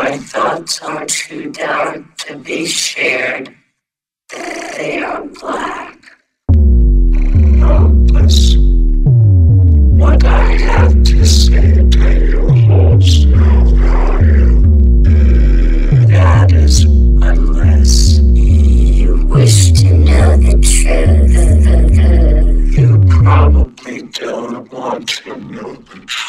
My thoughts are too dark to be shared. They are black. Hopeless. What I have to say to you holds no value. That is unless you wish to know the truth. You probably don't want to know the truth.